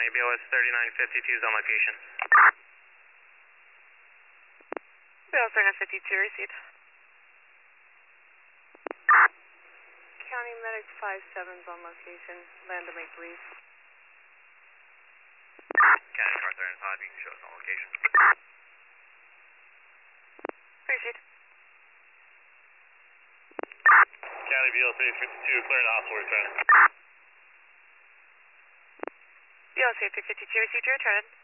County, BOS 3952 is on location. BOS 3952 received. County Medic 57 is on location. Land to make brief. County Car 35, you can show us on location. Received. County BOS 352, clearing the hospital return. BOS 352 received, you returned.